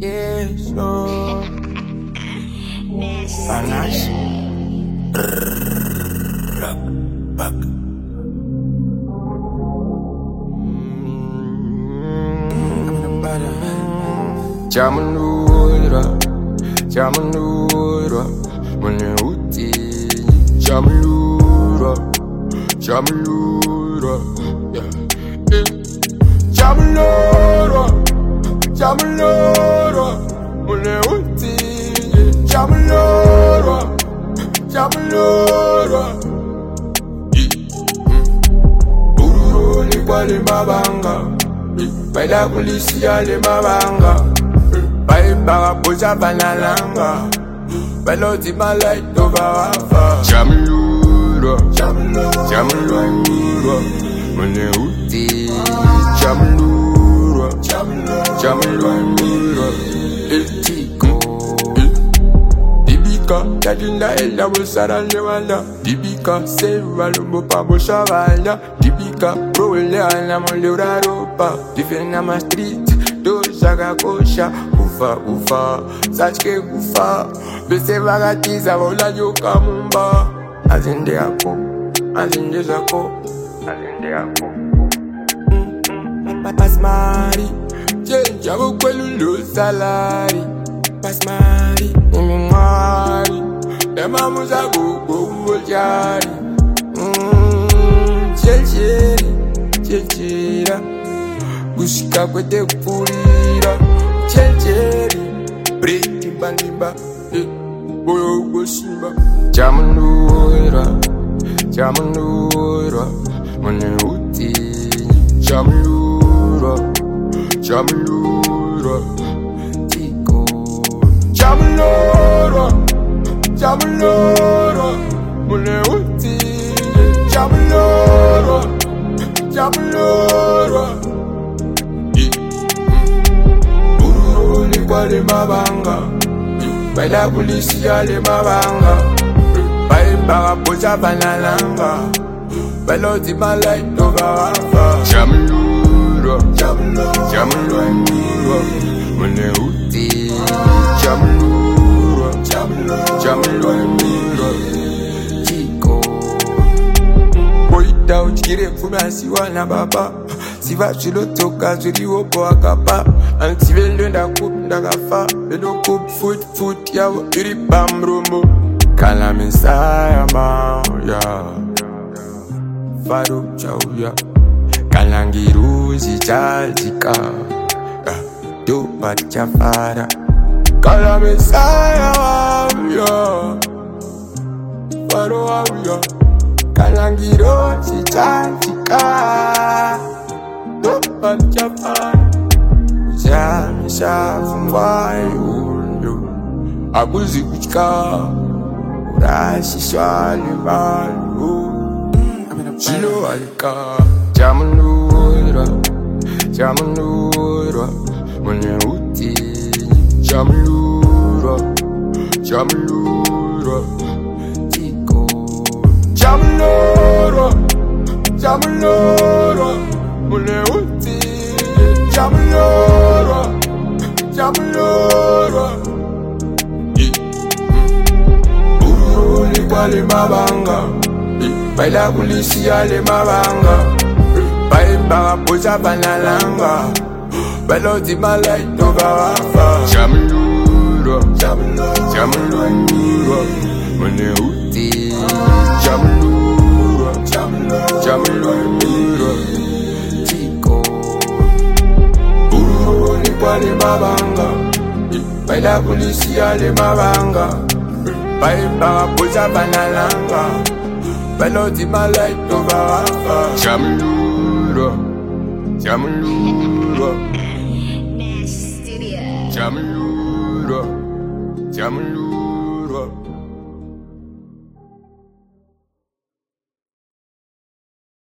Yeah, so Panache Rock Back Jamanura Jamanura Mune uti Jamalura Jamalura Jamalura Jamalura Mune uti Jamalura Jamalura Uru ni kwa le mabanga Baila kulisia le mabanga Baimba boja banalanga Baloti malai tovafa Jamalura Jamalura Mune uti Jamalura Jamalura Etiko Dibika Yadinda ella busara lewala Dibika Seva lumbo pa boshavala Dibika Bro ele ana moleura ropa Difena ma street Doja kosha Ufa ufa Sachke ufa Bese vagatiza vola yoka mumba Azinde yako Azinde zako Azinde yako Pasmari Chenja bukwelu salari Pasmari Nimimari Dema muza gugu ujari Chelcheri Chelchera Gushika kwete kupurira Chelcheri Breti bandimba Boyo goshimba Jamanura Jamanura Mune uti Jamalura Jamalura Tiko Jamalura Jamalura Mune uti Jamalura Jamalura Uru ni kwa le mabanga Baila kulisia le mabanga Baimba boja banalanga Baloti malai tovafa Jamalura Jamalura Mune uti Jamalura Jamalura Chico Boita uchikire fuma siwa na baba Siva chulo toka zuri wopo akapa Antivelo nda kup ndagafa Beno kup foot yawo iri bamromo Kala mensaya ya Faro chauya Kalangiru zijalika Dopa chafara Kala mensaya ya Faro ya Kalangiru zijalika Dopa chafara Jamisha fumwai undo Abuzi kuchika Urashi swali malu Chilo alika Jamanura Jamanura Mune uti Jamalura Jamalura Tiko Jamalura Jamalura Mune uti Jamalura Jamalura Uru ni kwa le mabanga Baila kulisia le mabanga Baimba boja banalanga Baloti malai tovafa Jamalura Jamalura Mune uti Jamalura Jamalura Tiko Uru ni kwa le mabanga Baila kulisia le mabanga Baimba boja banalanga Baloti malai tovafa Jamalura Jamalura Jamalura Jamalura